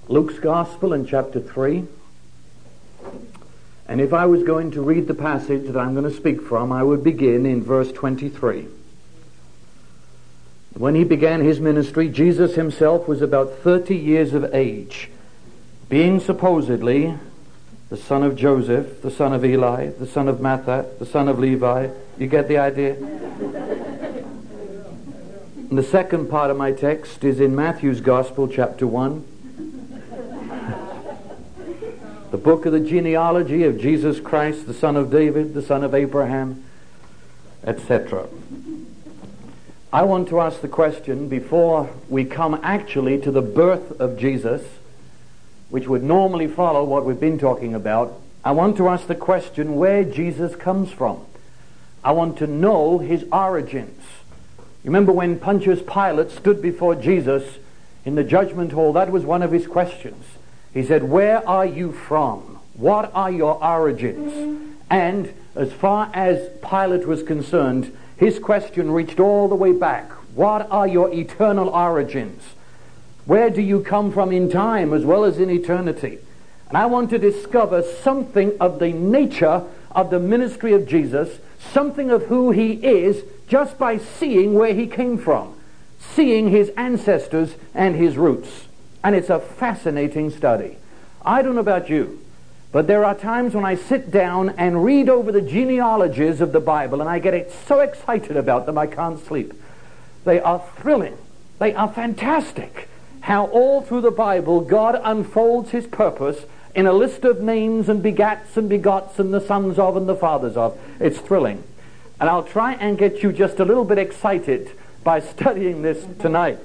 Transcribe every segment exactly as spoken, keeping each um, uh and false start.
Luke's Gospel in chapter three. And if I was going to read the passage that I'm going to speak from, I would begin in verse twenty-three. When he began his ministry, Jesus himself was about thirty years of age, being supposedly the son of Joseph, the son of Eli, the son of Matthat, the son of Levi. You get the idea? And the second part of my text is in Matthew's Gospel, chapter one. The book of the genealogy of Jesus Christ, the son of David, the son of Abraham, et cetera. I want to ask the question, before we come actually to the birth of Jesus, which would normally follow what we've been talking about, I want to ask the question where Jesus comes from. I want to know his origins. You remember when Pontius Pilate stood before Jesus in the judgment hall, that was one of his questions. He said, "Where are you from? What are your origins?" And as far as Pilate was concerned, his question reached all the way back. What are your eternal origins? Where do you come from in time as well as in eternity? And I want to discover something of the nature of the ministry of Jesus, something of who he is, just by seeing where he came from, seeing his ancestors and his roots. And it's a fascinating study. I don't know about you, but there are times when I sit down and read over the genealogies of the Bible and I get so excited about them I can't sleep. They are thrilling. They are fantastic. How all through the Bible God unfolds his purpose in a list of names and begats and begots and the sons of and the fathers of. It's thrilling. And I'll try and get you just a little bit excited by studying this tonight.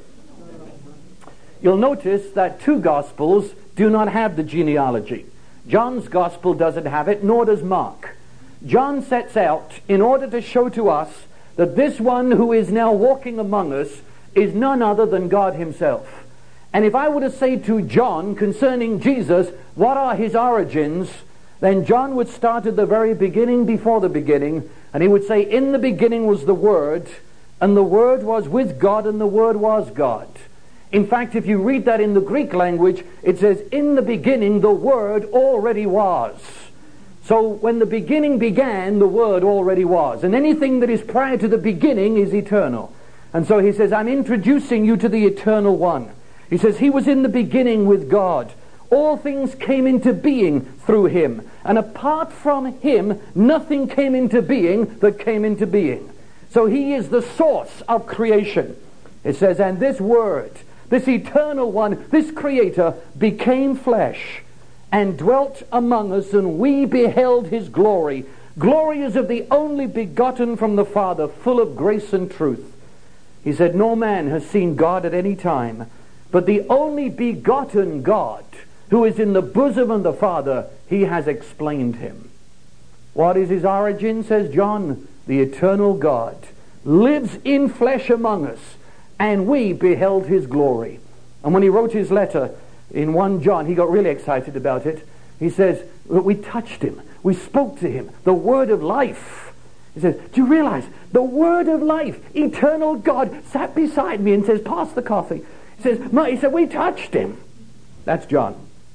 You'll notice that two Gospels do not have the genealogy. John's Gospel doesn't have it, nor does Mark. John sets out in order to show to us that this one who is now walking among us is none other than God himself. And if I were to say to John concerning Jesus, what are his origins, then John would start at the very beginning before the beginning, and he would say, in the beginning was the Word, and the Word was with God, and the Word was God. In fact, if you read that in the Greek language, it says, in the beginning the Word already was. So when the beginning began, the Word already was. And anything that is prior to the beginning is eternal. And so he says, I'm introducing you to the eternal one. He says, he was in the beginning with God. All things came into being through him. And apart from him, nothing came into being that came into being. So he is the source of creation. It says, and this Word, this eternal one, this creator, became flesh and dwelt among us, and we beheld his glory. Glory as of the only begotten from the Father, full of grace and truth. He said, no man has seen God at any time, but the only begotten God, who is in the bosom of the Father, he has explained him. What is his origin, says John? The eternal God lives in flesh among us, and we beheld his glory. And when he wrote his letter in First John, he got really excited about it. He says, we touched him. We spoke to him. The word of life. He says, do you realize? The word of life, eternal God, sat beside me and says, pass the coffee. He says, he said, we touched him. That's John.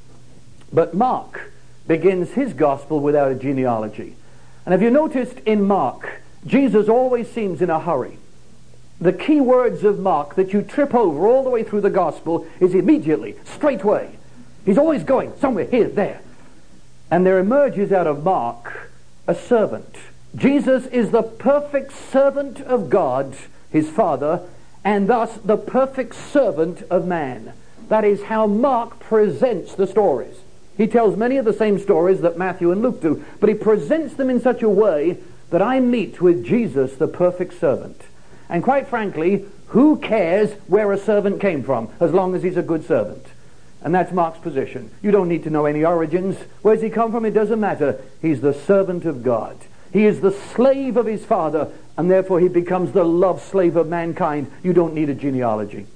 But Mark begins his gospel without a genealogy. And have you noticed in Mark, Jesus always seems in a hurry. The key words of Mark that you trip over all the way through the gospel is immediately, straightway. He's always going somewhere, here, there. And there emerges out of Mark a servant. Jesus is the perfect servant of God, his Father, and thus the perfect servant of man. That is how Mark presents the stories. He tells many of the same stories that Matthew and Luke do, but he presents them in such a way that I meet with Jesus, the perfect servant. And quite frankly, who cares where a servant came from, as long as he's a good servant? And that's Mark's position. You don't need to know any origins. Where's he come from? It doesn't matter. He's the servant of God. He is the slave of his Father, and therefore he becomes the love slave of mankind. You don't need a genealogy.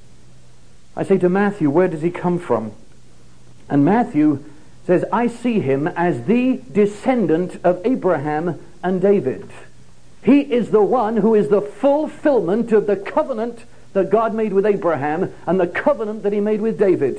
I say to Matthew, where does he come from? And Matthew says, I see him as the descendant of Abraham and David. He is the one who is the fulfillment of the covenant that God made with Abraham and the covenant that he made with David.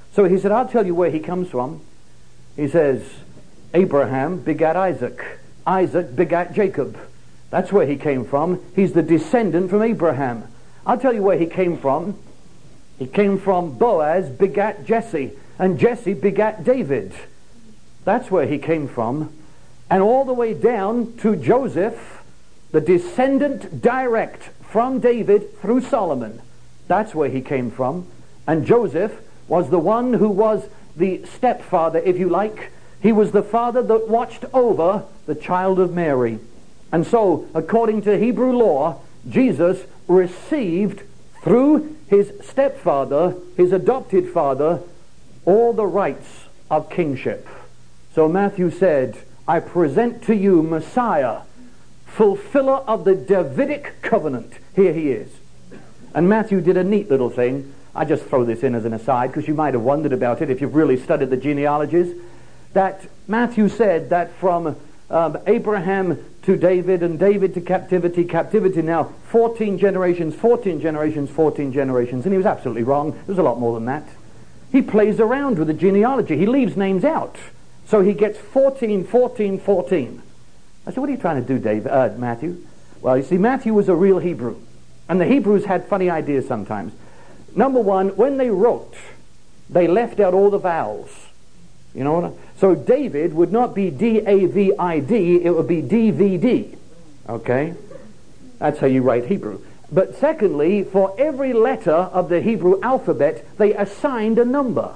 So he said, I'll tell you where he comes from. He says, Abraham begat Isaac. Isaac begat Jacob. That's where he came from. He's the descendant from Abraham. I'll tell you where he came from. He came from Boaz begat Jesse, and Jesse begat David. That's where he came from. And all the way down to Joseph, the descendant direct from David through Solomon. That's where he came from. And Joseph was the one who was the stepfather, if you like. He was the father that watched over the child of Mary. And so, according to Hebrew law, Jesus received through his stepfather, his adopted father, all the rights of kingship. So Matthew said, I present to you Messiah, fulfiller of the Davidic covenant. Here he is. And Matthew did a neat little thing. I just throw this in as an aside because you might have wondered about it if you've really studied the genealogies. That Matthew said that from um, Abraham to David, and David to captivity, captivity now, fourteen generations, fourteen generations, fourteen generations. And he was absolutely wrong. There's a lot more than that. He plays around with the genealogy. He leaves names out. So he gets fourteen, fourteen, fourteen. I said, what are you trying to do, Dave, uh, Matthew? Well, you see, Matthew was a real Hebrew. And the Hebrews had funny ideas sometimes. Number one, when they wrote, they left out all the vowels. You know what I, so David would not be D A V I D, it would be D V D. Okay? That's how you write Hebrew. But secondly, for every letter of the Hebrew alphabet, they assigned a number.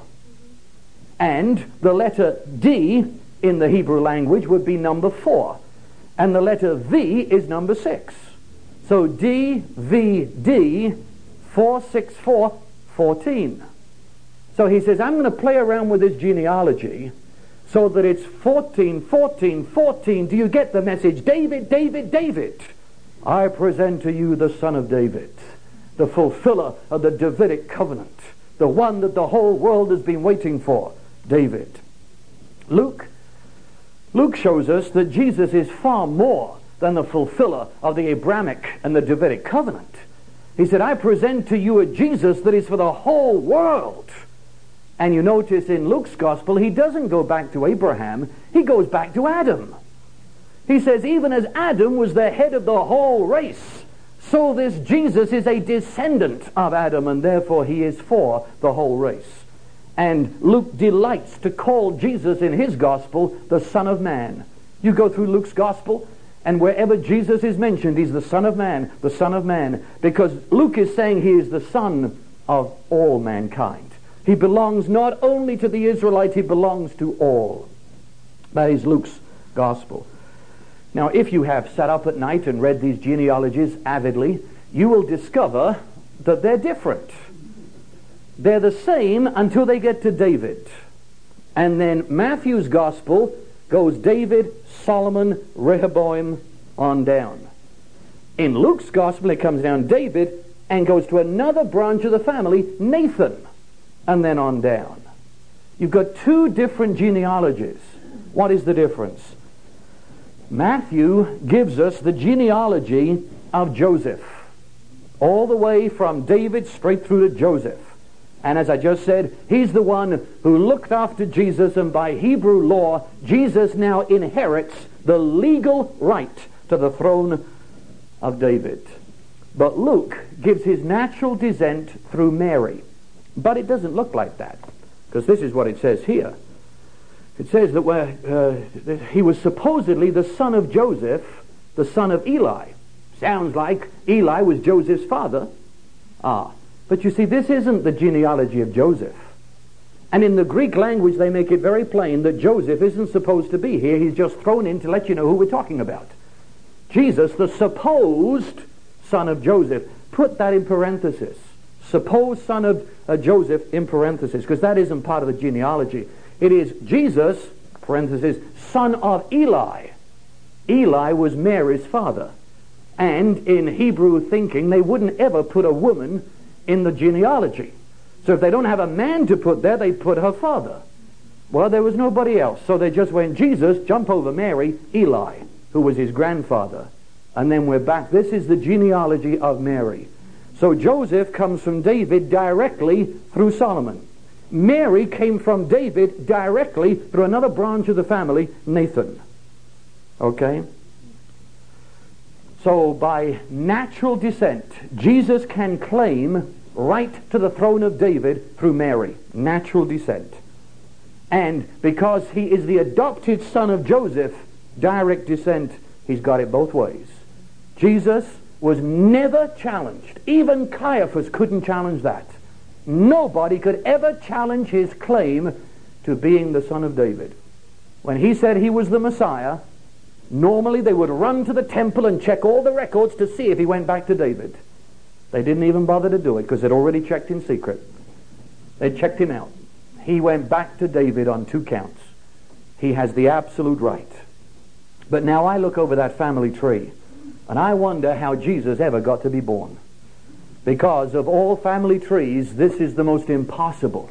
And the letter D in the Hebrew language would be number four. And the letter V is number six. So D, V, D, four, six, four, fourteen. So he says, I'm going to play around with this genealogy so that it's fourteen, fourteen, fourteen. Do you get the message? David, David, David. I present to you the Son of David, the fulfiller of the Davidic covenant, the one that the whole world has been waiting for, David. Luke, Luke shows us that Jesus is far more than the fulfiller of the Abrahamic and the Davidic covenant. He said, I present to you a Jesus that is for the whole world. And you notice in Luke's gospel, he doesn't go back to Abraham, he goes back to Adam. He says, even as Adam was the head of the whole race, so this Jesus is a descendant of Adam, and therefore he is for the whole race. And Luke delights to call Jesus in his gospel the Son of Man. You go through Luke's gospel, and wherever Jesus is mentioned, he's the Son of Man, the Son of Man, because Luke is saying he is the Son of all mankind. He belongs not only to the Israelite, he belongs to all. That is Luke's gospel. Now, if you have sat up at night and read these genealogies avidly, you will discover that they're different. They're the same until they get to David. And then Matthew's gospel goes David, Solomon, Rehoboam, on down. In Luke's gospel, it comes down David and goes to another branch of the family, Nathan, and then on down. You've got two different genealogies. What is the difference? Matthew gives us the genealogy of Joseph, all the way from David straight through to Joseph. And as I just said, he's the one who looked after Jesus, and by Hebrew law, Jesus now inherits the legal right to the throne of David. But Luke gives his natural descent through Mary. But it doesn't look like that, because this is what it says here. It says that, where, uh, that he was supposedly the son of Joseph, the son of Eli. Sounds like Eli was Joseph's father. Ah, but you see, this isn't the genealogy of Joseph. And in the Greek language, they make it very plain that Joseph isn't supposed to be here. He's just thrown in to let you know who we're talking about. Jesus, the supposed son of Joseph. Put that in parenthesis. Supposed son of uh, Joseph in parenthesis, because that isn't part of the genealogy. It is Jesus, parenthesis, son of Eli. Eli was Mary's father. And in Hebrew thinking, they wouldn't ever put a woman in the genealogy. So if they don't have a man to put there, they put her father. Well, there was nobody else. So they just went, Jesus, jump over Mary, Eli, who was his grandfather. And then we're back. This is the genealogy of Mary. So Joseph comes from David directly through Solomon. Mary came from David directly through another branch of the family, Nathan. Okay? So by natural descent, Jesus can claim right to the throne of David through Mary. Natural descent. And because he is the adopted son of Joseph, direct descent, he's got it both ways. Jesus was never challenged. Even Caiaphas couldn't challenge that. Nobody could ever challenge his claim to being the son of David. When he said he was the Messiah, normally they would run to the temple and check all the records to see if he went back to David. They didn't even bother to do it because they'd already checked in secret. They checked him out. He went back to David on two counts. He has the absolute right. But now I look over that family tree and I wonder how Jesus ever got to be born. Because of all family trees, this is the most impossible.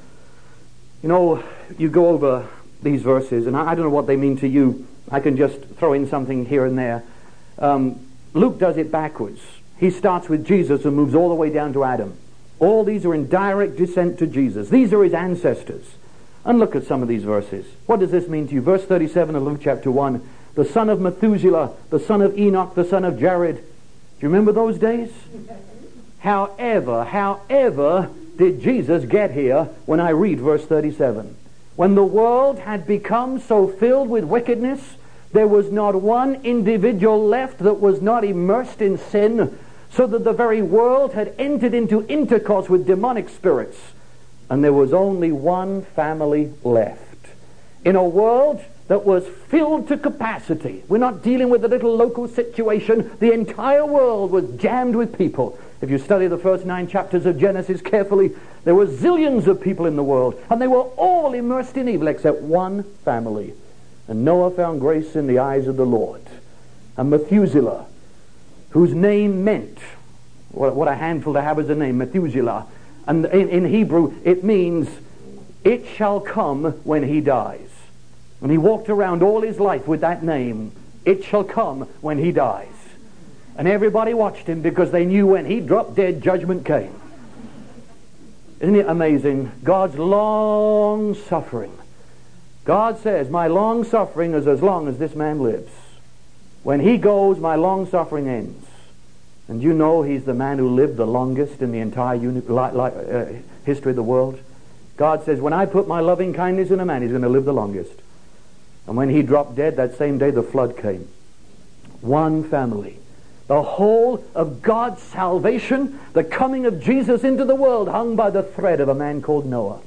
You know, you go over these verses, and I, I don't know what they mean to you. I can just throw in something here and there. Um, Luke does it backwards. He starts with Jesus and moves all the way down to Adam. All these are in direct descent to Jesus. These are his ancestors. And look at some of these verses. What does this mean to you? Verse thirty-seven of Luke chapter one. The son of Methuselah, the son of Enoch, the son of Jared. Do you remember those days? However, however did Jesus get here when I read verse thirty-seven? When the world had become so filled with wickedness, there was not one individual left that was not immersed in sin, so that the very world had entered into intercourse with demonic spirits. And there was only one family left. In a world that was filled to capacity. We're not dealing with a little local situation. The entire world was jammed with people. If you study the first nine chapters of Genesis carefully, there were zillions of people in the world, and they were all immersed in evil except one family. And Noah found grace in the eyes of the Lord. And Methuselah, whose name meant, what, what a handful to have as a name, Methuselah. And in, in Hebrew, it means, it shall come when he dies. And he walked around all his life with that name. It shall come when he dies. And everybody watched him because they knew when he dropped dead, judgment came. Isn't it amazing? God's long suffering. God says, my long suffering is as long as this man lives. When he goes, my long suffering ends. And you know he's the man who lived the longest in the entire uni- li- li- uh, history of the world. God says, when I put my loving kindness in a man, he's going to live the longest. And when he dropped dead, that same day the flood came. One family. The whole of God's salvation, the coming of Jesus into the world, hung by the thread of a man called Noah.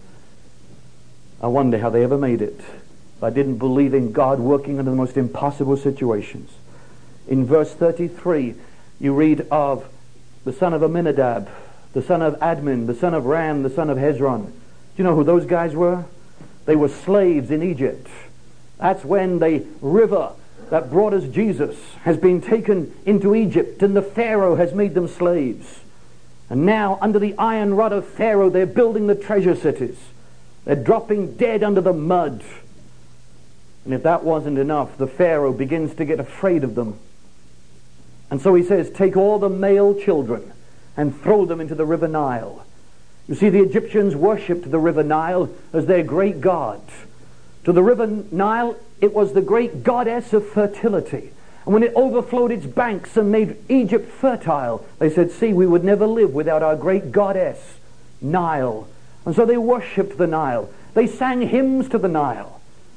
I wonder how they ever made it. I didn't believe in God working under the most impossible situations. In verse thirty-three, you read of the son of Amminadab, the son of Admin, the son of Ram, the son of Hezron. Do you know who those guys were? They were slaves in Egypt. That's when the river that brought us Jesus has been taken into Egypt, and the Pharaoh has made them slaves. And now, under the iron rod of Pharaoh, they're building the treasure cities. They're dropping dead under the mud. And if that wasn't enough, the Pharaoh begins to get afraid of them. And so he says, take all the male children and throw them into the river Nile. You see, the Egyptians worshipped the river Nile as their great god. To the river Nile, it was the great goddess of fertility. And when it overflowed its banks and made Egypt fertile, they said, see, we would never live without our great goddess, Nile. And so they worshipped the Nile. They sang hymns to the Nile.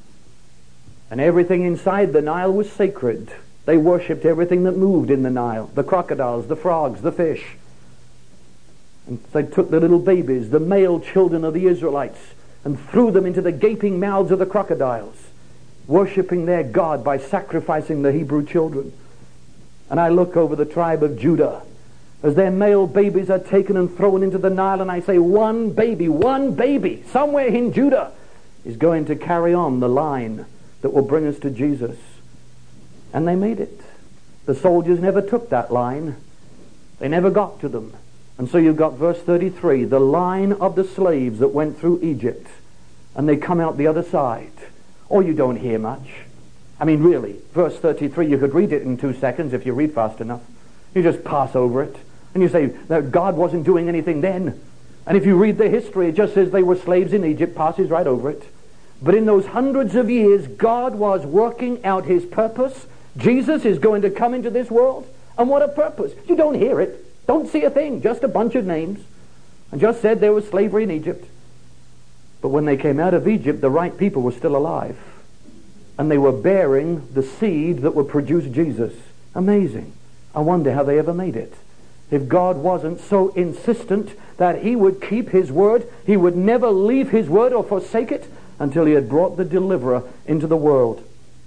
And everything inside the Nile was sacred. They worshipped everything that moved in the Nile. The crocodiles, the frogs, the fish. And they took the little babies, the male children of the Israelites, and threw them into the gaping mouths of the crocodiles, worshipping their God by sacrificing the Hebrew children. And I look over the tribe of Judah as their male babies are taken and thrown into the Nile, and I say, one baby, one baby, somewhere in Judah is going to carry on the line that will bring us to Jesus. And they made it. The soldiers never took that line. They never got to them. And so you've got verse thirty-three, the line of the slaves that went through Egypt, and they come out the other side. Oh, you don't hear much. I mean, really, verse thirty-three, you could read it in two seconds if you read fast enough. You just pass over it, and you say that God wasn't doing anything then. And if you read the history, it just says they were slaves in Egypt, passes right over it. But in those hundreds of years, God was working out his purpose. Jesus is going to come into this world. And what a purpose. You don't hear it. Don't see a thing. Just a bunch of names. And just said there was slavery in Egypt. But when they came out of Egypt, the right people were still alive. And they were bearing the seed that would produce Jesus. Amazing. I wonder how they ever made it. If God wasn't so insistent that he would keep his word, he would never leave his word or forsake it until he had brought the deliverer into the world.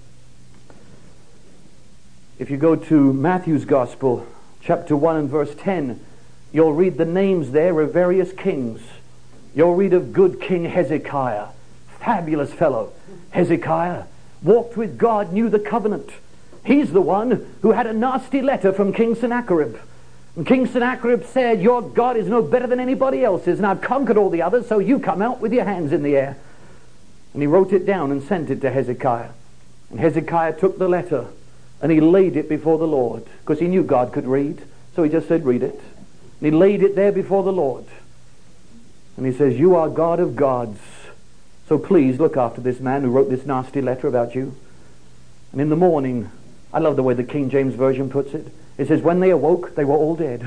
If you go to Matthew's Gospel, chapter one and verse ten, you'll read the names there of various kings. You'll read of good King Hezekiah. Fabulous fellow. Hezekiah walked with God, knew the covenant. He's the one who had a nasty letter from King Sennacherib. And King Sennacherib said, your God is no better than anybody else's, and I've conquered all the others, so you come out with your hands in the air. And he wrote it down and sent it to Hezekiah. And Hezekiah took the letter and he laid it before the Lord, because he knew God could read. So he just said, read it. And he laid it there before the Lord. And he says, you are God of gods. So please look after this man who wrote this nasty letter about you. And in the morning, I love the way the King James Version puts it. It says, when they awoke, they were all dead.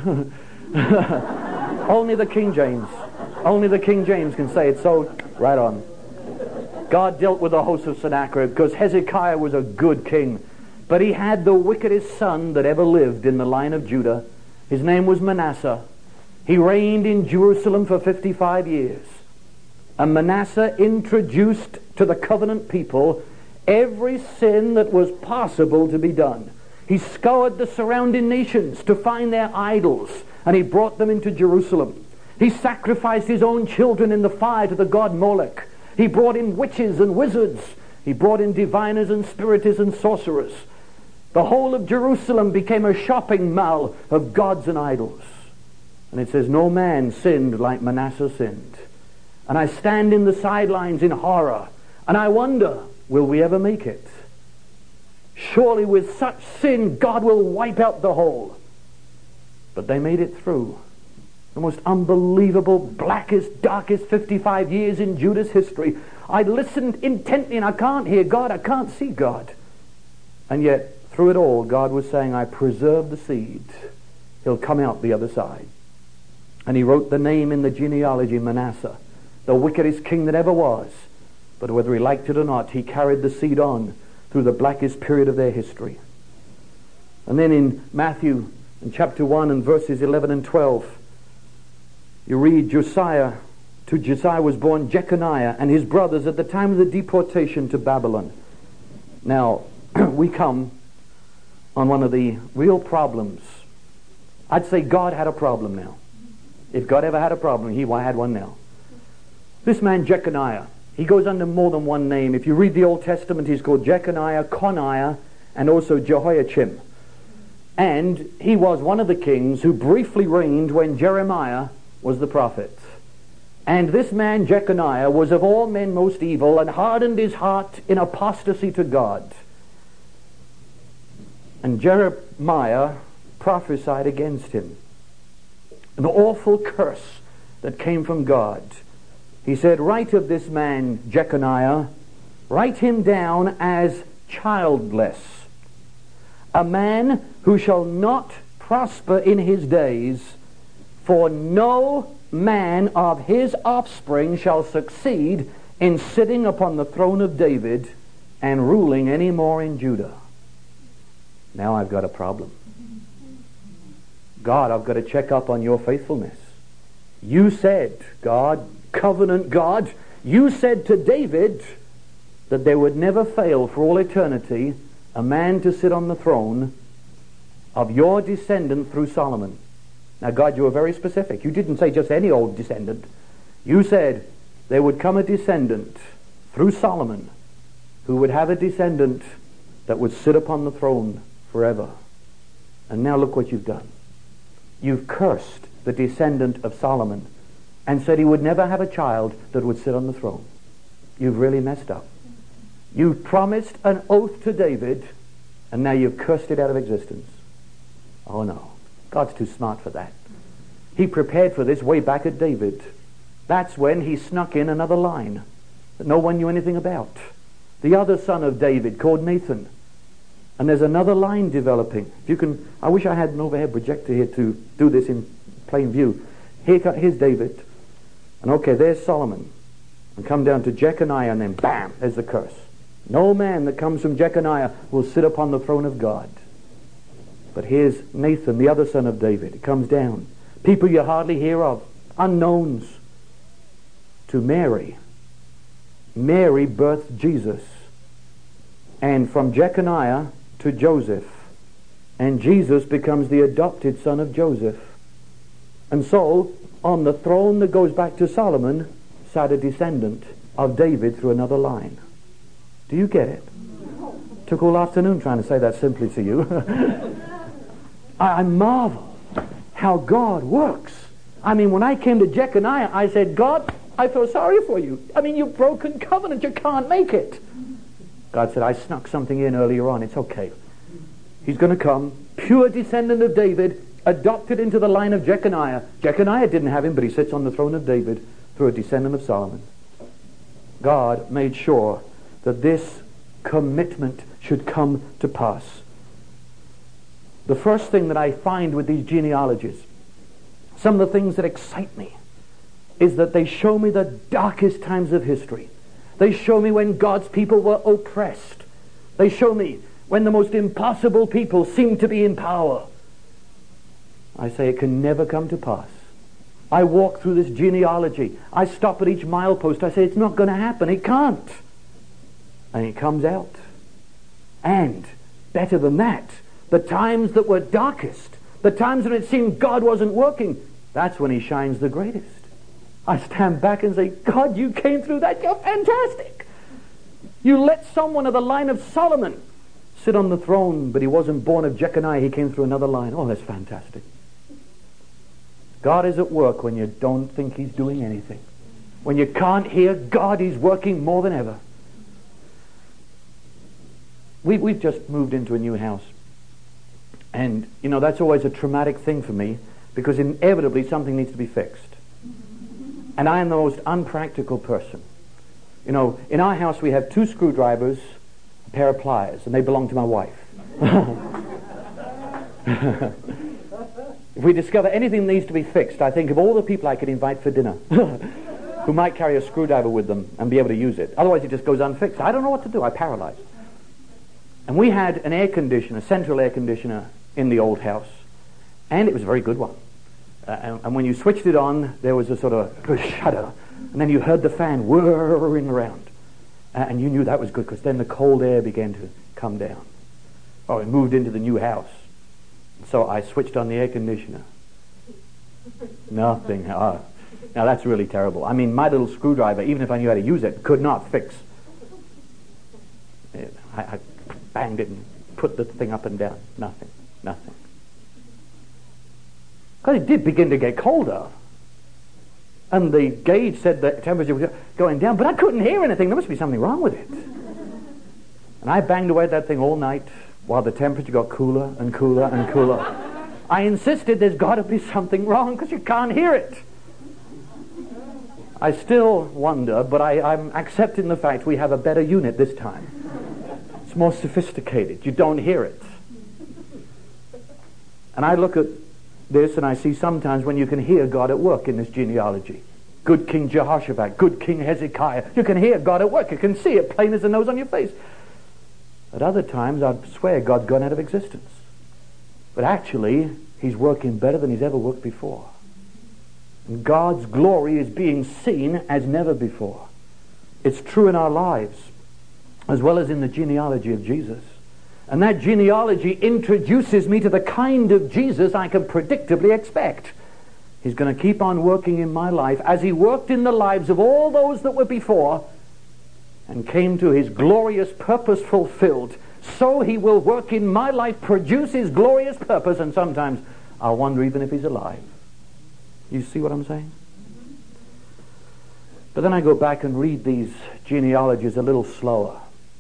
Only the King James. Only the King James can say it. So, right on. God dealt with the host of Sennacherib because Hezekiah was a good king. But he had the wickedest son that ever lived in the line of Judah. His name was Manasseh. He reigned in Jerusalem for fifty-five years. And Manasseh introduced to the covenant people every sin that was possible to be done. He scoured the surrounding nations to find their idols, and he brought them into Jerusalem. He sacrificed his own children in the fire to the god Molech. He brought in witches and wizards. He brought in diviners and spiritist and sorcerers. The whole of Jerusalem became a shopping mall of gods and idols. And it says, no man sinned like Manasseh sinned. And I stand in the sidelines in horror, and I wonder, will we ever make it? Surely with such sin, God will wipe out the whole. But they made it through. The most unbelievable, blackest, darkest fifty-five years in Judah's history. I listened intently and I can't hear God, I can't see God. And yet, through it all, God was saying, I preserve the seed. He'll come out the other side. And he wrote the name in the genealogy, Manasseh, the wickedest king that ever was. But whether he liked it or not, he carried the seed on through the blackest period of their history. And then in Matthew, in chapter one and verses eleven and twelve, you read Josiah, to Josiah was born Jeconiah and his brothers at the time of the deportation to Babylon. Now, we come on one of the real problems. I'd say God had a problem now. If God ever had a problem, he had one now. This man Jeconiah, he goes under more than one name. If you read the Old Testament, he's called Jeconiah, Coniah, and also Jehoiachim. And he was one of the kings who briefly reigned when Jeremiah was the prophet. And this man Jeconiah was of all men most evil and hardened his heart in apostasy to God. And Jeremiah prophesied against him. An awful curse that came from God. He said, write of this man Jeconiah, write him down as childless, a man who shall not prosper in his days, for no man of his offspring shall succeed in sitting upon the throne of David and ruling any more in Judah. Now I've got a problem. God, I've got to check up on your faithfulness. You said, God, covenant God, you said to David that there would never fail for all eternity a man to sit on the throne of your descendant through Solomon. Now, God, you were very specific. You didn't say just any old descendant. You said there would come a descendant through Solomon who would have a descendant that would sit upon the throne forever. And now look what you've done. You've cursed the descendant of Solomon and said he would never have a child that would sit on the throne. You've really messed up. You've promised an oath to David, and now you've cursed it out of existence. Oh no, God's too smart for that. He prepared for this way back at David. That's when he snuck in another line that no one knew anything about. The other son of David, called Nathan. And there's another line developing. If you can, I wish I had an overhead projector here to do this in plain view. Here, here's David. And okay, there's Solomon. And come down to Jeconiah, and then bam, there's the curse. No man that comes from Jeconiah will sit upon the throne of God. But here's Nathan, the other son of David. It comes down. People you hardly hear of. Unknowns. To Mary. Mary birthed Jesus. And from Jeconiah to Joseph. And Jesus becomes the adopted son of Joseph. And so, on the throne that goes back to Solomon, sat a descendant of David through another line. Do you get it? Took all afternoon trying to say that simply to you. I, I marvel how God works. I mean, when I came to Jeconiah, I said, God, I feel sorry for you. I mean, you've broken covenant. You can't make it. God said, I snuck something in earlier on. It's okay. He's going to come, pure descendant of David, adopted into the line of Jeconiah. Jeconiah didn't have him, but he sits on the throne of David through a descendant of Solomon. God made sure that this commitment should come to pass. The first thing that I find with these genealogies, some of the things that excite me, is that they show me the darkest times of history. They show me when God's people were oppressed. They show me when the most impossible people seemed to be in power. I say it can never come to pass. I walk through this genealogy. I stop at each milepost. I say it's not going to happen. It can't. And it comes out. And better than that, the times that were darkest, the times when it seemed God wasn't working, that's when he shines the greatest. I stand back and say, God, you came through that. You're fantastic. You let someone of the line of Solomon sit on the throne, but he wasn't born of Jeconiah. He came through another line. Oh, that's fantastic. God is at work when you don't think he's doing anything. When you can't hear God, he's working more than ever. We, we've just moved into a new house. And, you know, that's always a traumatic thing for me, because inevitably something needs to be fixed. And I am the most unpractical person. You know, in our house we have two screwdrivers, a pair of pliers, and they belong to my wife. If we discover anything that needs to be fixed, I think of all the people I could invite for dinner who might carry a screwdriver with them and be able to use it. Otherwise it just goes unfixed. I don't know what to do. I'm paralyzed. And we had an air conditioner, a central air conditioner in the old house, and it was a very good one. Uh, and, and when you switched it on, there was a sort of a shudder, and then you heard the fan whirring around, uh, and you knew that was good, because then the cold air began to come down. Oh, we moved into the new house, so I switched on the air conditioner. Nothing. Oh. Now that's really terrible. I mean, my little screwdriver, even if I knew how to use it, could not fix. It, I, I banged it and put the thing up and down. Nothing. Nothing. Because it did begin to get colder. And the gauge said the temperature was going down, but I couldn't hear anything. There must be something wrong with it. And I banged away at that thing all night while the temperature got cooler and cooler and cooler. I insisted there's got to be something wrong because you can't hear it. I still wonder, but I, I'm accepting the fact we have a better unit this time. It's more sophisticated. You don't hear it. And I look at this and I see sometimes when you can hear God at work in this genealogy. Good King Jehoshaphat, good King Hezekiah. You can hear God at work. You can see it plain as the nose on your face. At other times, I'd swear God's gone out of existence. But actually, he's working better than he's ever worked before. And God's glory is being seen as never before. It's true in our lives, as well as in the genealogy of Jesus. And that genealogy introduces me to the kind of Jesus I can predictably expect. He's going to keep on working in my life as he worked in the lives of all those that were before and came to his glorious purpose fulfilled. So he will work in my life, produce his glorious purpose, and sometimes I'll wonder even if he's alive. You see what I'm saying? But then I go back and read these genealogies a little slower.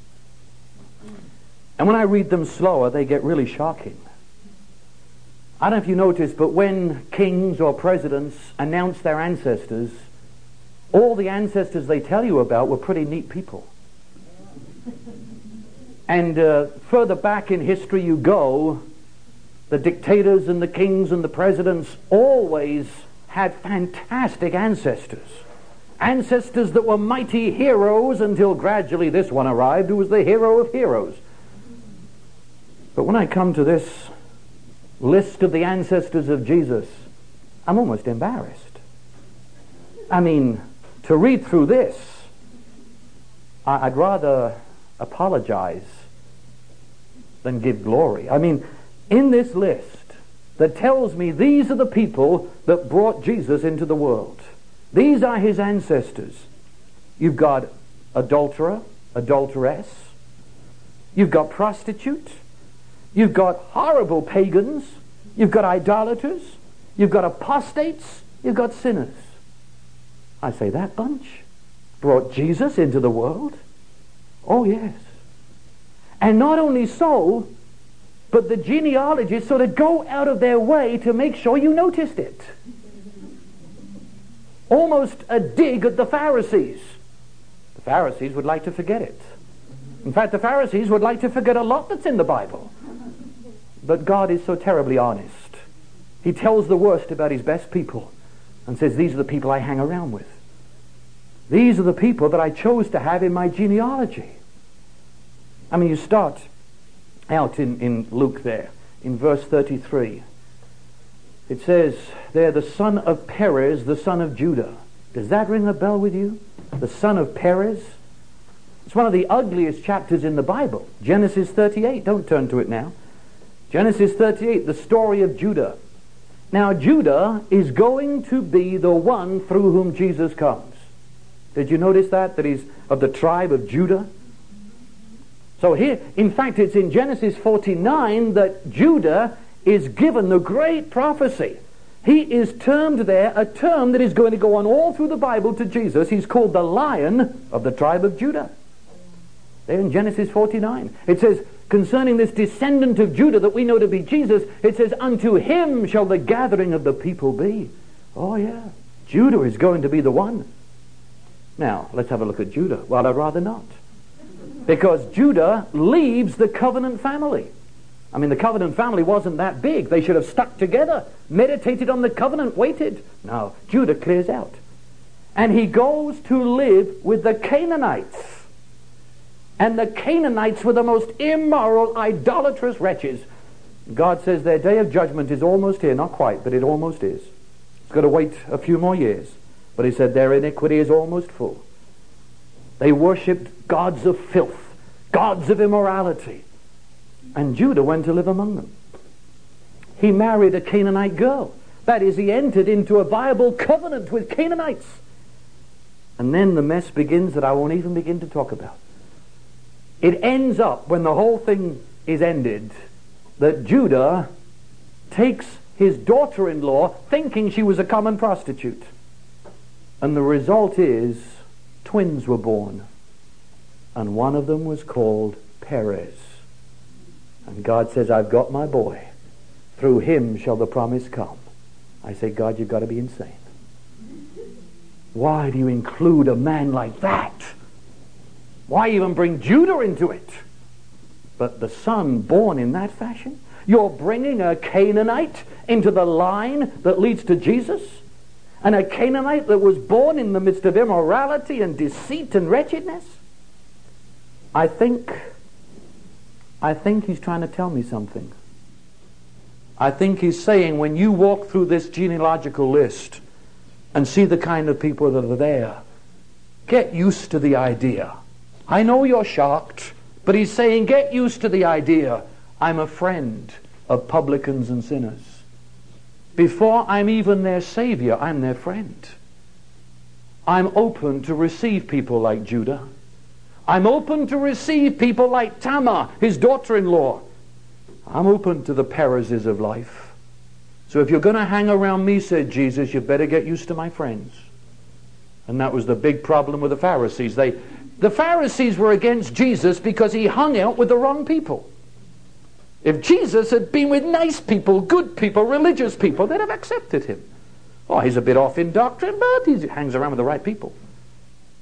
And when I read them slower, they get really shocking. I don't know if you noticed, but when kings or presidents announce their ancestors, all the ancestors they tell you about were pretty neat people. And uh, further back in history you go, the dictators and the kings and the presidents always had fantastic ancestors. Ancestors that were mighty heroes until gradually this one arrived who was the hero of heroes. But when I come to this list of the ancestors of Jesus, I'm almost embarrassed. I mean, to read through this, I'd rather apologize than give glory. I mean, in this list that tells me these are the people that brought Jesus into the world. These are his ancestors. You've got adulterer, adulteress. You've got prostitute. You've got horrible pagans. You've got idolaters. You've got apostates. You've got sinners. I say that bunch brought Jesus into the world? Oh, yes. And not only so, but the genealogists sort of go out of their way to make sure you noticed it. Almost a dig at the Pharisees. The Pharisees would like to forget it. In fact, the Pharisees would like to forget a lot that's in the Bible. But God is so terribly honest. He tells the worst about his best people and says, these are the people I hang around with. These are the people that I chose to have in my genealogy. I mean, you start out in, in Luke there, in verse thirty-three. It says, they're the son of Perez, the son of Judah. Does that ring a bell with you? The son of Perez? It's one of the ugliest chapters in the Bible. Genesis thirty-eight. Don't turn to it now. Genesis thirty-eight, the story of Judah. Now, Judah is going to be the one through whom Jesus comes. Did you notice that? That he's of the tribe of Judah? So here, in fact, it's in Genesis forty-nine that Judah is given the great prophecy. He is termed there a term that is going to go on all through the Bible to Jesus. He's called the Lion of the tribe of Judah. There in Genesis forty-nine. It says, concerning this descendant of Judah that we know to be Jesus, it says, unto him shall the gathering of the people be. Oh yeah, Judah is going to be the one. Now, let's have a look at Judah. Well, I'd rather not. Because Judah leaves the covenant family. I mean, the covenant family wasn't that big. They should have stuck together, meditated on the covenant, waited. No, Judah clears out. And he goes to live with the Canaanites. And the Canaanites were the most immoral, idolatrous wretches. God says their day of judgment is almost here. Not quite, but it almost is. It's got to wait a few more years. But he said their iniquity is almost full. They worshipped gods of filth, gods of immorality. And Judah went to live among them. He married a Canaanite girl. That is, he entered into a viable covenant with Canaanites. And then the mess begins that I won't even begin to talk about. It ends up, when the whole thing is ended, that Judah takes his daughter-in-law thinking she was a common prostitute. And the result is twins were born. And one of them was called Perez. And God says, I've got my boy. Through him shall the promise come. I say, God, you've got to be insane. Why do you include a man like that? Why even bring Judah into it? But the son born in that fashion? You're bringing a Canaanite into the line that leads to Jesus? And a Canaanite that was born in the midst of immorality and deceit and wretchedness? I think, I think he's trying to tell me something. I think he's saying, when you walk through this genealogical list and see the kind of people that are there, get used to the idea. I know you're shocked, but he's saying, get used to the idea. I'm a friend of publicans and sinners. Before I'm even their savior, I'm their friend. I'm open to receive people like Judah. I'm open to receive people like Tamar, his daughter-in-law. I'm open to the Perezes of life. So if you're going to hang around me, said Jesus, you better get used to my friends. And that was the big problem with the Pharisees. They, the Pharisees were against Jesus because he hung out with the wrong people. If Jesus had been with nice people, good people, religious people, they'd have accepted him. Oh, he's a bit off in doctrine, but he hangs around with the right people.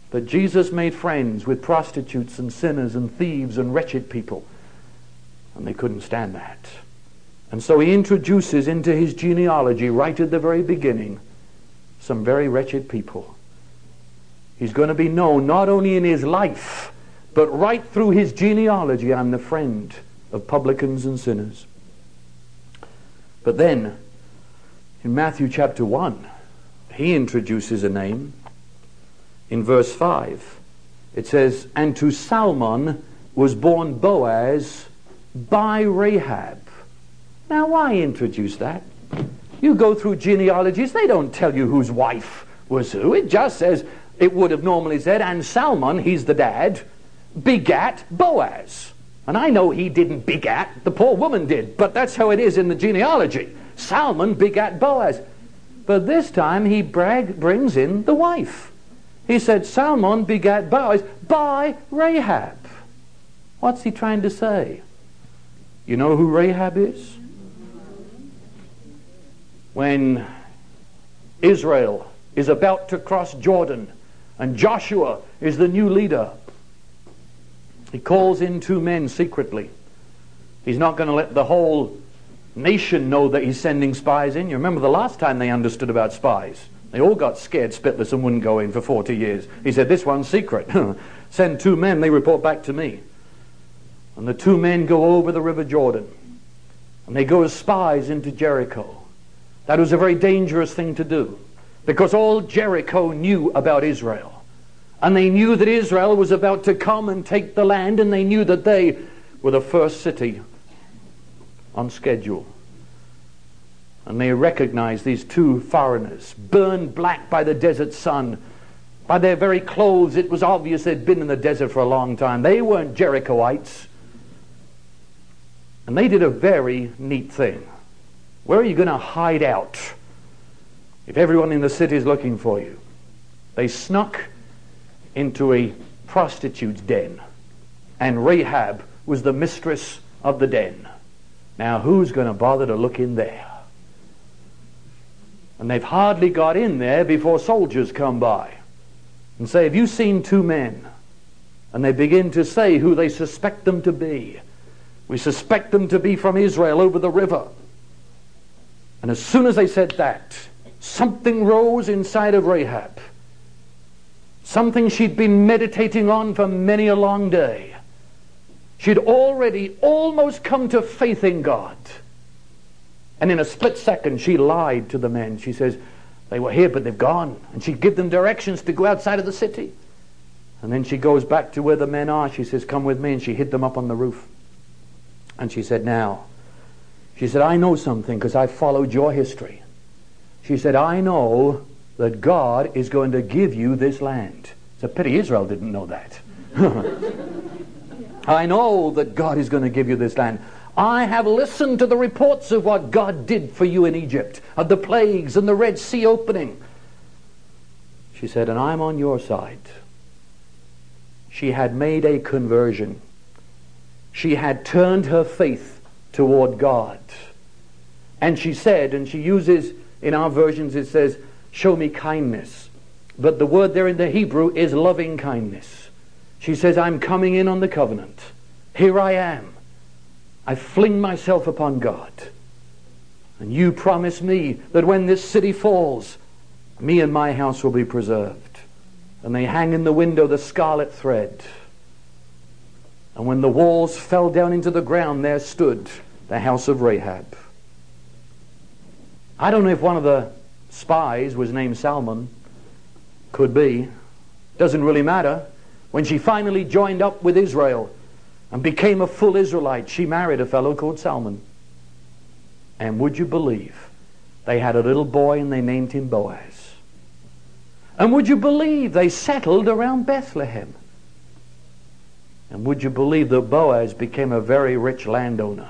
But Jesus made friends with prostitutes and sinners and thieves and wretched people. And they couldn't stand that. And so he introduces into his genealogy, right at the very beginning, some very wretched people. He's going to be known not only in his life, but right through his genealogy. I'm the friend of publicans and sinners. But then, in Matthew chapter one, he introduces a name. In verse five, it says, "And to Salmon was born Boaz by Rahab." Now, why introduce that? You go through genealogies, they don't tell you whose wife was who. It just says, it would have normally said, "And Salmon," he's the dad, "begat Boaz." And I know he didn't begat, the poor woman did, but that's how it is in the genealogy. Salmon begat Boaz. But this time he brag, brings in the wife. He said, Salmon begat Boaz by Rahab. What's he trying to say? You know who Rahab is? When Israel is about to cross Jordan and Joshua is the new leader, he calls in two men secretly. He's not going to let the whole nation know that he's sending spies in. You remember the last time they understood about spies. They all got scared spitless and wouldn't go in for forty years. He said, this one's secret. Send two men, they report back to me. And the two men go over the river Jordan. And they go as spies into Jericho. That was a very dangerous thing to do, because all Jericho knew about Israel. And they knew that Israel was about to come and take the land, and they knew that they were the first city on schedule. And they recognized these two foreigners, burned black by the desert sun. By their very clothes, it was obvious they'd been in the desert for a long time. They weren't Jerichoites. And they did a very neat thing. Where are you going to hide out if everyone in the city is looking for you? They snuck into a prostitute's den, and Rahab was the mistress of the den. Now, who's going to bother to look in there? And they've hardly got in there before soldiers come by and say, have you seen two men? And they begin to say who they suspect them to be. We suspect them to be from Israel over the river. And as soon as they said that, something rose inside of Rahab. Something she'd been meditating on for many a long day. She'd already almost come to faith in God. And in a split second, she lied to the men. She says, they were here, but they've gone. And she'd give them directions to go outside of the city. And then she goes back to where the men are. She says, come with me. And she hid them up on the roof. And she said, now, she said, I know something because I followed your history. She said, I know that God is going to give you this land. It's a pity Israel didn't know that. I know that God is going to give you this land. I have listened to the reports of what God did for you in Egypt, of the plagues and the Red Sea opening. She said, and I'm on your side. She had made a conversion. She had turned her faith toward God. And she said, and she uses, in our versions it says, show me kindness. But the word there in the Hebrew is loving kindness. She says, I'm coming in on the covenant. Here I am. I fling myself upon God. And you promise me that when this city falls, me and my house will be preserved. And they hang in the window the scarlet thread. And when the walls fell down into the ground, there stood the house of Rahab. I don't know if one of the spies was named Salmon. Could be. Doesn't really matter. When she finally joined up with Israel and became a full Israelite, she married a fellow called Salmon. And would you believe, they had a little boy and they named him Boaz. And would you believe, they settled around Bethlehem. And would you believe that Boaz became a very rich landowner?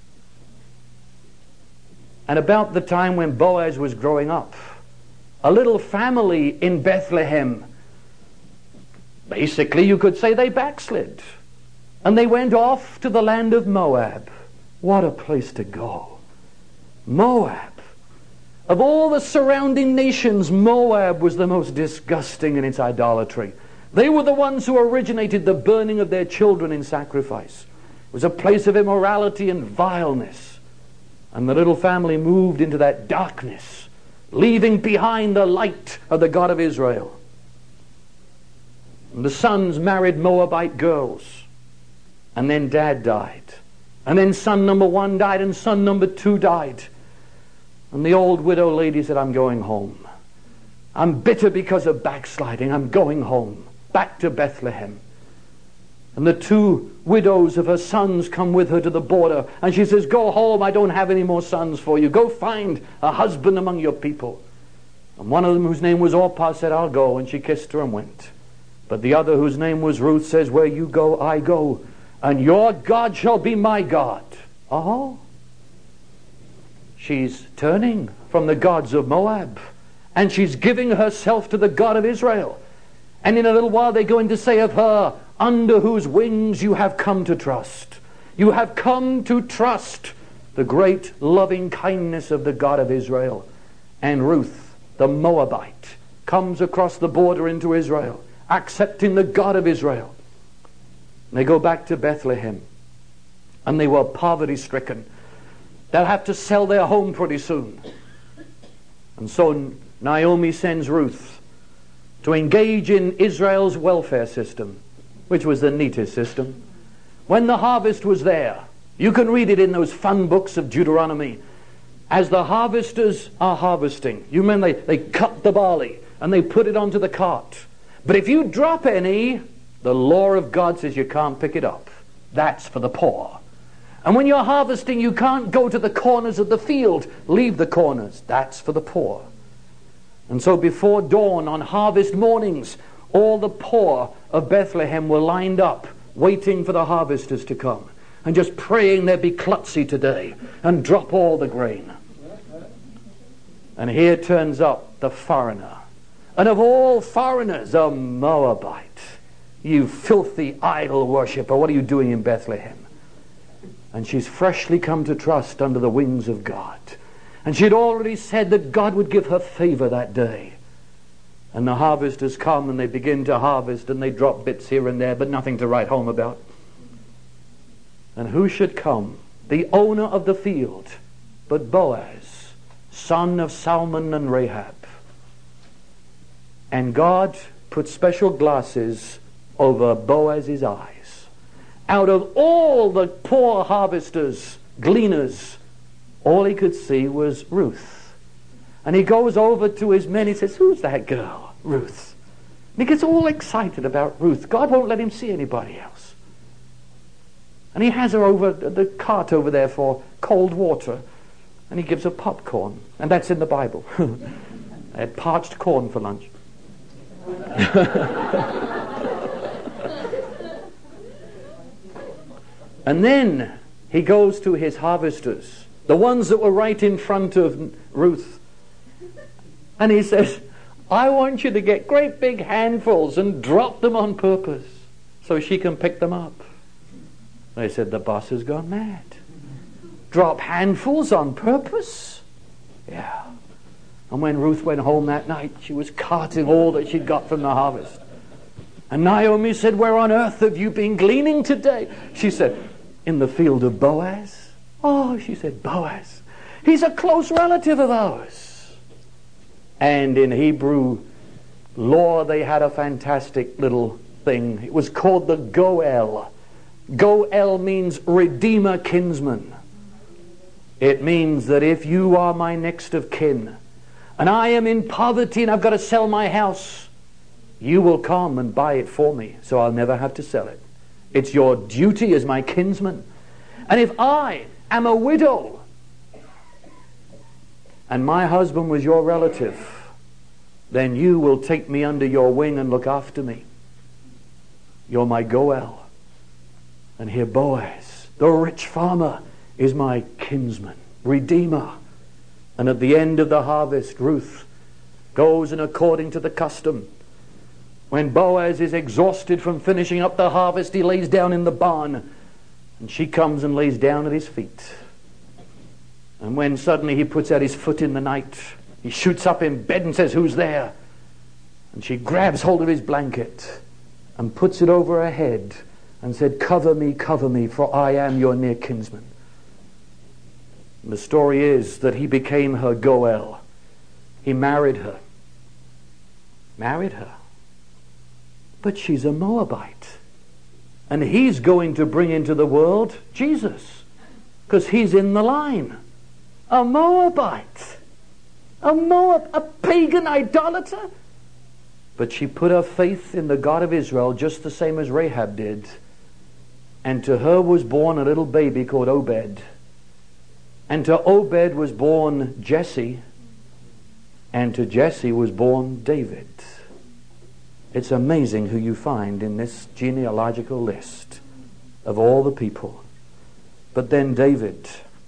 And about the time when Boaz was growing up, a little family in Bethlehem, basically you could say they backslid. And they went off to the land of Moab. What a place to go. Moab. Of all the surrounding nations, Moab was the most disgusting in its idolatry. They were the ones who originated the burning of their children in sacrifice. It was a place of immorality and vileness. And the little family moved into that darkness, leaving behind the light of the God of Israel. And the sons married Moabite girls. And then dad died. And then son number one died, and son number two died. And the old widow lady said, I'm going home. I'm bitter because of backsliding. I'm going home, back to Bethlehem. And the two widows of her sons come with her to the border. And she says, go home, I don't have any more sons for you. Go find a husband among your people. And one of them, whose name was Orpah, said, I'll go. And she kissed her and went. But the other, whose name was Ruth, says, where you go, I go. And your God shall be my God. Oh. She's turning from the gods of Moab. And she's giving herself to the God of Israel. And in a little while they're going to say of her, under whose wings you have come to trust. You have come to trust the great loving kindness of the God of Israel. And Ruth, the Moabite, comes across the border into Israel, accepting the God of Israel. And they go back to Bethlehem. And they were poverty-stricken. They'll have to sell their home pretty soon. And so Naomi sends Ruth to engage in Israel's welfare system, which was the neatest system. When the harvest was there, you can read it in those fun books of Deuteronomy. As the harvesters are harvesting, you remember they, they cut the barley and they put it onto the cart. But if you drop any, the law of God says you can't pick it up. That's for the poor. And when you're harvesting, you can't go to the corners of the field. Leave the corners. That's for the poor. And so before dawn on harvest mornings, all the poor of Bethlehem were lined up, waiting for the harvesters to come, and just praying there'd be klutzy today, and drop all the grain. And here turns up the foreigner. And of all foreigners, a Moabite. You filthy idol worshipper, what are you doing in Bethlehem? And she's freshly come to trust under the wings of God. And she'd already said that God would give her favor that day. And the harvesters come and they begin to harvest and they drop bits here and there, but nothing to write home about. And who should come? The owner of the field, but Boaz, son of Salmon and Rahab. And God put special glasses over Boaz's eyes. Out of all the poor harvesters, gleaners, all he could see was Ruth. And he goes over to his men, he says, who's that girl? Ruth. And he gets all excited about Ruth. God won't let him see anybody else. And he has her over the cart over there for cold water. And he gives her popcorn. And that's in the Bible. I had parched corn for lunch. And then he goes to his harvesters, the ones that were right in front of Ruth. And he says, I want you to get great big handfuls and drop them on purpose so she can pick them up. They said, the boss has gone mad. Drop handfuls on purpose? Yeah. And when Ruth went home that night, she was carting all that she'd got from the harvest. And Naomi said, where on earth have you been gleaning today? She said, in the field of Boaz. Oh, she said, Boaz. He's a close relative of ours. And in Hebrew law, they had a fantastic little thing. It was called the Goel. Goel means redeemer kinsman. It means that if you are my next of kin, and I am in poverty and I've got to sell my house, you will come and buy it for me, so I'll never have to sell it. It's your duty as my kinsman. And if I am a widow and my husband was your relative, then you will take me under your wing and look after me. You're my Goel. And here Boaz, the rich farmer, is my kinsman, redeemer. And at the end of the harvest, Ruth goes, and according to the custom, when Boaz is exhausted from finishing up the harvest, he lays down in the barn. And she comes and lays down at his feet. And when suddenly he puts out his foot in the night, he shoots up in bed and says, who's there? And she grabs hold of his blanket and puts it over her head and said, "Cover me, cover me, for I am your near kinsman." And the story is that he became her Goel. He married her. Married her. But she's a Moabite. And he's going to bring into the world Jesus, because he's in the line. A Moabite. A Moab, a pagan idolater. But she put her faith in the God of Israel just the same as Rahab did. And to her was born a little baby called Obed. And to Obed was born Jesse. And to Jesse was born David. It's amazing who you find in this genealogical list of all the people. But then David.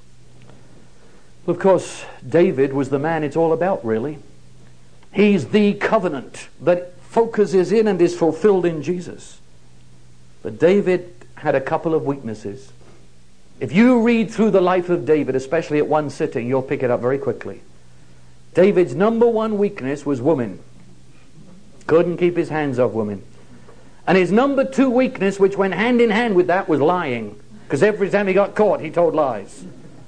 Of course, David was the man it's all about, really. He's the covenant that focuses in and is fulfilled in Jesus. But David had a couple of weaknesses. If you read through the life of David, especially at one sitting, you'll pick it up very quickly. David's number one weakness was women. Couldn't keep his hands off women. And his number two weakness, which went hand in hand with that, was lying. Because every time he got caught, he told lies.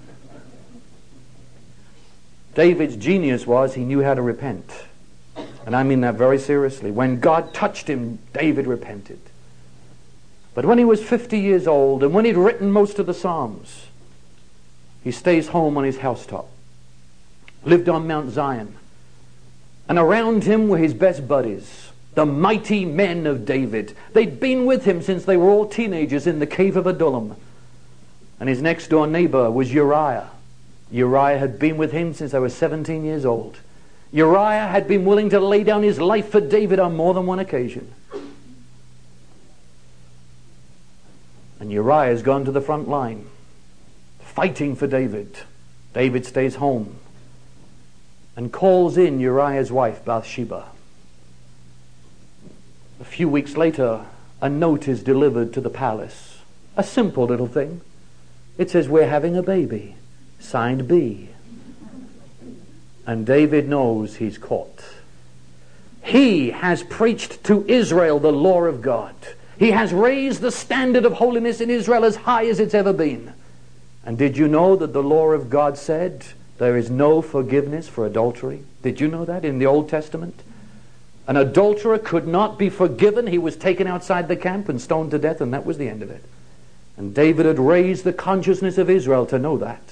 David's genius was he knew how to repent. And I mean that very seriously. When God touched him, David repented. But when he was fifty years old, and when he'd written most of the Psalms, he stays home on his housetop. Lived on Mount Zion. And around him were his best buddies, the mighty men of David. They'd been with him since they were all teenagers in the cave of Adullam. And his next door neighbor was Uriah. Uriah had been with him since they were seventeen years old. Uriah had been willing to lay down his life for David on more than one occasion. And Uriah has gone to the front line, fighting for David. David stays home and calls in Uriah's wife, Bathsheba. A few weeks later, a note is delivered to the palace. A simple little thing. It says, "We're having a baby. Signed B." And David knows he's caught. He has preached to Israel the law of God. He has raised the standard of holiness in Israel as high as it's ever been. And did you know that the law of God said there is no forgiveness for adultery? Did you know that in the Old Testament? An adulterer could not be forgiven. He was taken outside the camp and stoned to death, and that was the end of it. And David had raised the consciousness of Israel to know that.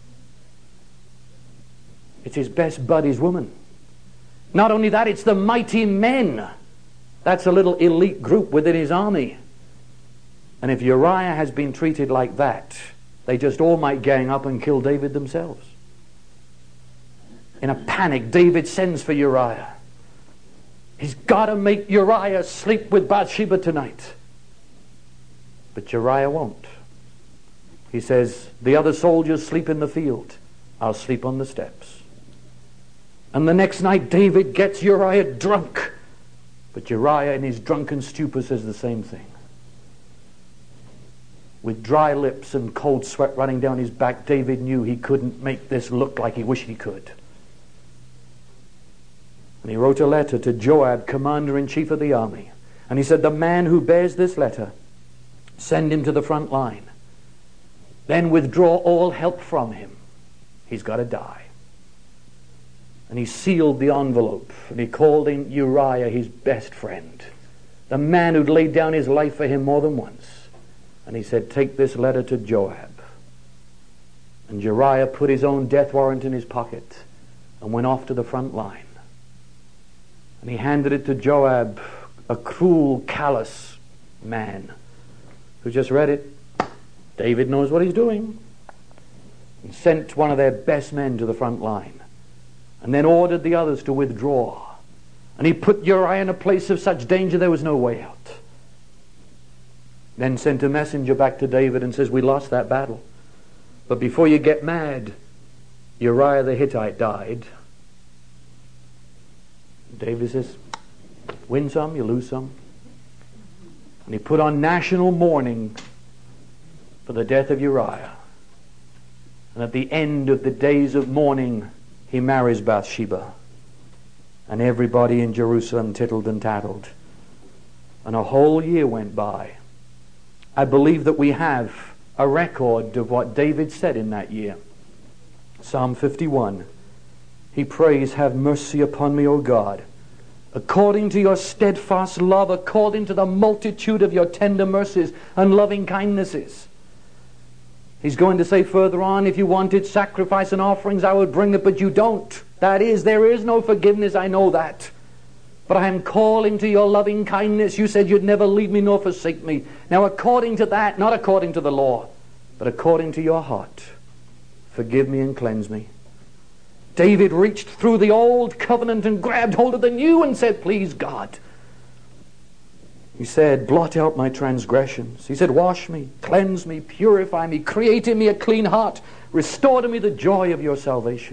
It's his best buddy's woman. Not only that, it's the mighty men. That's a little elite group within his army. And if Uriah has been treated like that, they just all might gang up and kill David themselves. In a panic, David sends for Uriah. He's got to make Uriah sleep with Bathsheba tonight. But Uriah won't. He says, "The other soldiers sleep in the field. I'll sleep on the steps." And the next night David gets Uriah drunk. But Uriah in his drunken stupor says the same thing. With dry lips and cold sweat running down his back, David knew he couldn't make this look like he wished he could. And he wrote a letter to Joab, commander-in-chief of the army. And he said, "The man who bears this letter, send him to the front line. Then withdraw all help from him. He's got to die." And he sealed the envelope, and he called in Uriah his best friend, the man who'd laid down his life for him more than once. And he said, "Take this letter to Joab." And Uriah put his own death warrant in his pocket and went off to the front line. And he handed it to Joab, a cruel, callous man who just read it. David knows what he's doing. And sent one of their best men to the front line. And then ordered the others to withdraw. And he put Uriah in a place of such danger there was no way out. Then sent a messenger back to David and says, "We lost that battle. But before you get mad, Uriah the Hittite died." David says, "Win some, you lose some." And he put on national mourning for the death of Uriah. And at the end of the days of mourning, he marries Bathsheba. And everybody in Jerusalem tittled and tattled. And a whole year went by. I believe that we have a record of what David said in that year. Psalm fifty-one. He prays, "Have mercy upon me, O God, according to your steadfast love, according to the multitude of your tender mercies and loving kindnesses." He's going to say further on, if you wanted sacrifice and offerings, I would bring it, but you don't. That is, there is no forgiveness, I know that. But I am calling to your loving kindness. You said you'd never leave me nor forsake me. Now according to that, not according to the law, but according to your heart, forgive me and cleanse me. David reached through the old covenant and grabbed hold of the new and said, "Please, God." He said, "Blot out my transgressions." He said, "Wash me, cleanse me, purify me, create in me a clean heart, restore to me the joy of your salvation."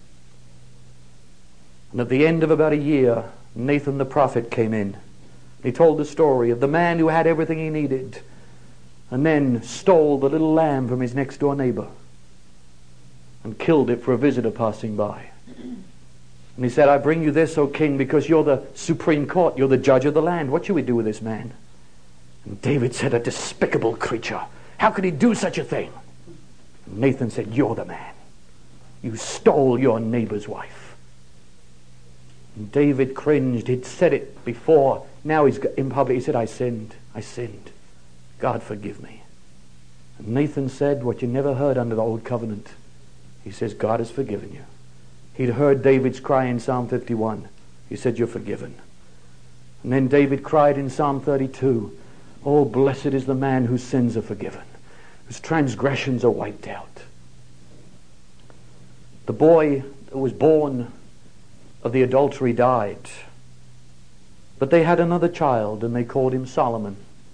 And at the end of about a year, Nathan the prophet came in. He told the story of the man who had everything he needed and then stole the little lamb from his next door neighbor and killed it for a visitor passing by. And he said, "I bring you this, O king, because you're the supreme court, you're the judge of the land. What should we do with this man?" And David said, "A despicable creature. How could he do such a thing?" And Nathan said, "You're the man. You stole your neighbor's wife." And David cringed. He'd said it before. Now he's in public. He said, "I sinned. I sinned. God forgive me." And Nathan said what you never heard under the old covenant. He says, "God has forgiven you." He'd heard David's cry in Psalm fifty-one. He said, "You're forgiven." And then David cried in Psalm thirty-two, "Oh, blessed is the man whose sins are forgiven, whose transgressions are wiped out." The boy that was born of the adultery died, but they had another child and they called him Solomon.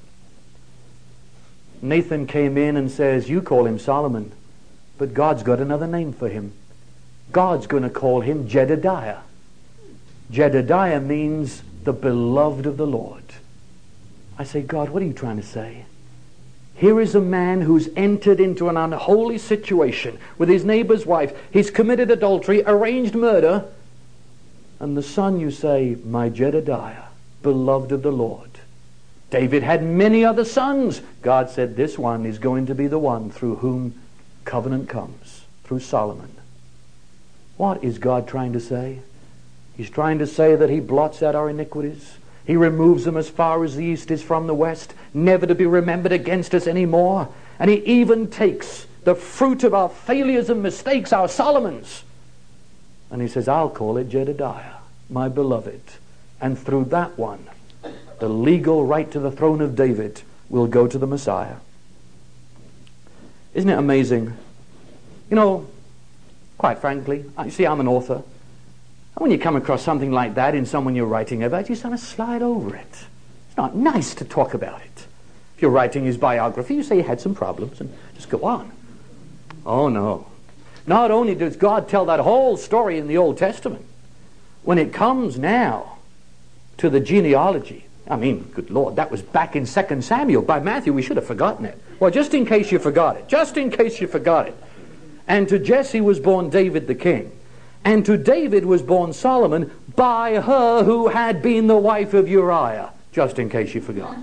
Nathan came in and says, "You call him Solomon, but God's got another name for him. God's going to call him Jedediah." Jedediah means the beloved of the Lord. I say, God, what are you trying to say? Here is a man who's entered into an unholy situation with his neighbor's wife. He's committed adultery, arranged murder, and the son, you say, my Jedediah, beloved of the Lord. David had many other sons. God said, this one is going to be the one through whom covenant comes, through Solomon. What is God trying to say? He's trying to say that he blots out our iniquities. He removes them as far as the east is from the west, never to be remembered against us anymore. And he even takes the fruit of our failures and mistakes, our Solomons, and he says, I'll call it Jedediah, my beloved. And through that one, the legal right to the throne of David will go to the Messiah. Isn't it amazing? You know, quite frankly, you see, I'm an author. And when you come across something like that in someone you're writing about, you sort of slide over it. It's not nice to talk about it. If you're writing his biography, you say he had some problems and just go on. Oh, no. Not only does God tell that whole story in the Old Testament, when it comes now to the genealogy, I mean, good Lord, that was back in Second Samuel by Matthew. We should have forgotten it. Well, just in case you forgot it. Just in case you forgot it. And to Jesse was born David the king. And to David was born Solomon by her who had been the wife of Uriah. Just in case you forgot.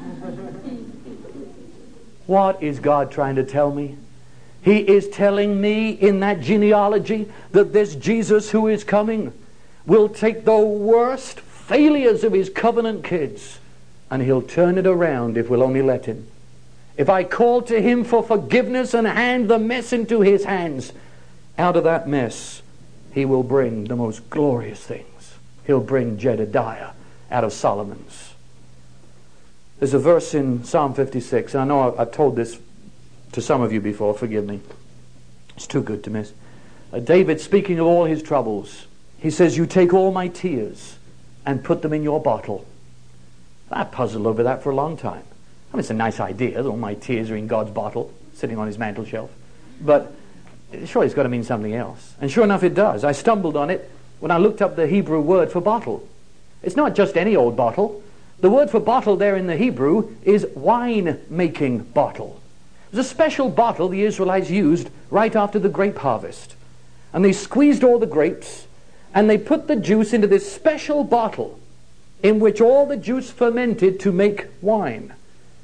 What is God trying to tell me? He is telling me in that genealogy that this Jesus who is coming will take the worst failures of his covenant kids and he'll turn it around if we'll only let him. If I call to him for forgiveness and hand the mess into his hands, out of that mess he will bring the most glorious things. He'll bring Jedediah out of Solomon's. There's a verse in Psalm fifty-six, and I know I've told this to some of you before, forgive me. It's too good to miss. Uh, David, speaking of all his troubles, he says, you take all my tears and put them in your bottle. I puzzled over that for a long time. I mean, it's a nice idea that all my tears are in God's bottle, sitting on his mantel shelf. But surely it's got to mean something else. And sure enough, it does. I stumbled on it when I looked up the Hebrew word for bottle. It's not just any old bottle. The word for bottle there in the Hebrew is wine-making bottle. It was a special bottle the Israelites used right after the grape harvest. And they squeezed all the grapes, and they put the juice into this special bottle. in which all the juice fermented to make wine.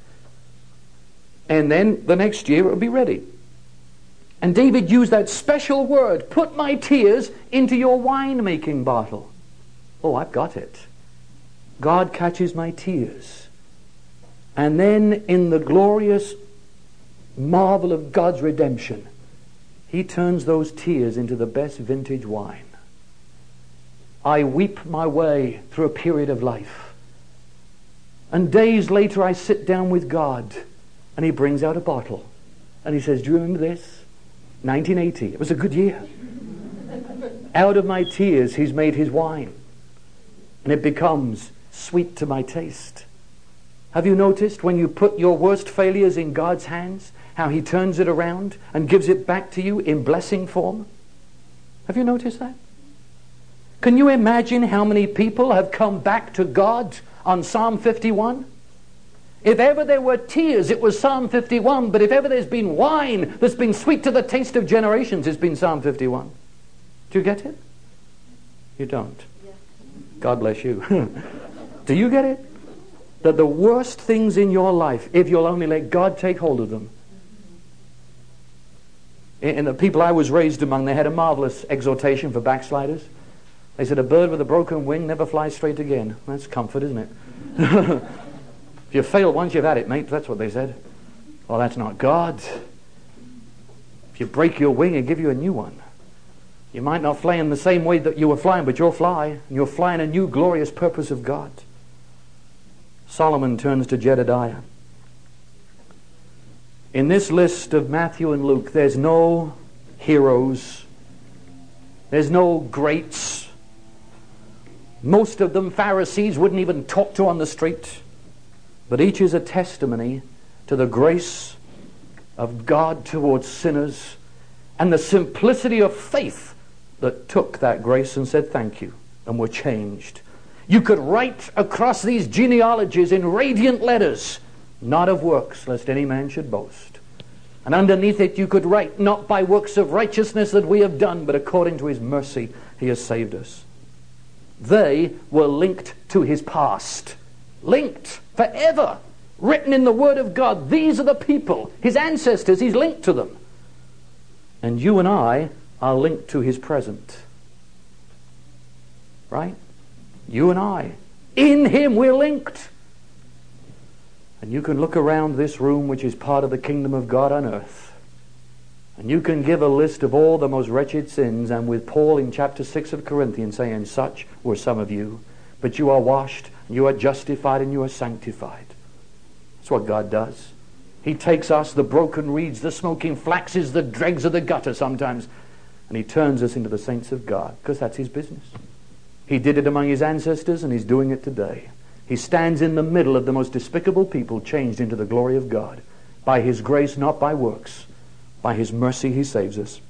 And then the next year it would be ready. And David used that special word, put my tears into your wine-making bottle. Oh, I've got it. God catches my tears. And then in the glorious marvel of God's redemption, He turns those tears into the best vintage wine. I weep my way through a period of life. And days later I sit down with God and He brings out a bottle. And He says, do you remember this? nineteen eighty. It was a good year. Out of my tears He's made His wine. And it becomes sweet to my taste. Have you noticed when you put your worst failures in God's hands, how He turns it around and gives it back to you in blessing form? Have you noticed that? Can you imagine how many people have come back to God on Psalm fifty-one? If ever there were tears, it was Psalm fifty-one. But if ever there's been wine that's been sweet to the taste of generations, it's been Psalm fifty-one. Do you get it? You don't. Yeah. God bless you. Do you get it? That the worst things in your life, if you'll only let God take hold of them. And the people I was raised among, they had a marvelous exhortation for backsliders. They said, a bird with a broken wing never flies straight again. That's comfort, isn't it? If you fail once, you've had it, mate. That's what they said. Well, that's not God. If you break your wing, He'll give you a new one. You might not fly in the same way that you were flying, but you'll fly. And you'll fly in a new glorious purpose of God. Solomon turns to Jedediah. In this list of Matthew and Luke, there's no heroes. There's no greats. Most of them Pharisees wouldn't even talk to on the street. But each is a testimony to the grace of God towards sinners and the simplicity of faith that took that grace and said thank you and were changed. You could write across these genealogies in radiant letters, not of works, lest any man should boast. And underneath it you could write, not by works of righteousness that we have done, but according to His mercy He has saved us. They were linked to His past. Linked forever. Written in the Word of God. These are the people, His ancestors. He's linked to them. And you and I are linked to His present. Right? You and I. In Him we're linked. And you can look around this room, which is part of the kingdom of God on earth. And you can give a list of all the most wretched sins, and with Paul in chapter six of Corinthians saying, such were some of you. But you are washed, and you are justified, and you are sanctified. That's what God does. He takes us, the broken reeds, the smoking flaxes, the dregs of the gutter sometimes, and He turns us into the saints of God, because that's His business. He did it among His ancestors, and He's doing it today. He stands in the middle of the most despicable people, changed into the glory of God. By His grace, not by works. By His mercy He saves us.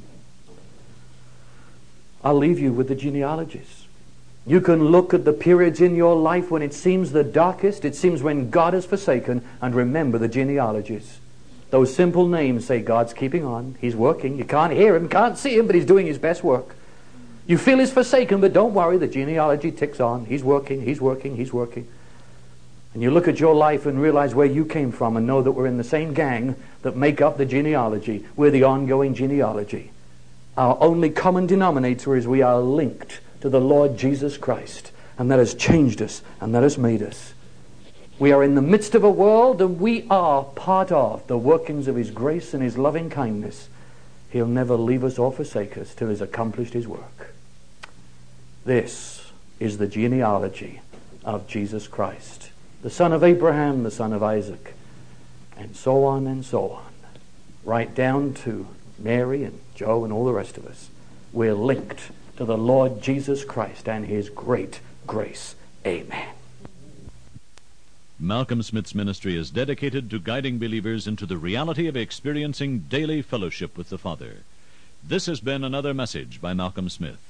I'll leave you with the genealogies. You can look at the periods in your life when it seems the darkest, it seems when God is forsaken, and remember the genealogies. Those simple names say God's keeping on, He's working. You can't hear Him, can't see Him, but He's doing His best work. You feel He's forsaken, but don't worry, the genealogy ticks on. He's working, He's working, He's working. And you look at your life and realize where you came from and know that we're in the same gang that make up the genealogy. We're the ongoing genealogy. Our only common denominator is we are linked to the Lord Jesus Christ. And that has changed us and that has made us. We are in the midst of a world and we are part of the workings of His grace and His loving kindness. He'll never leave us or forsake us till He's accomplished His work. This is the genealogy of Jesus Christ. The son of Abraham, the son of Isaac, and so on and so on. Right down to Mary and Joe and all the rest of us. We're linked to the Lord Jesus Christ and His great grace. Amen. Malcolm Smith's ministry is dedicated to guiding believers into the reality of experiencing daily fellowship with the Father. This has been another message by Malcolm Smith.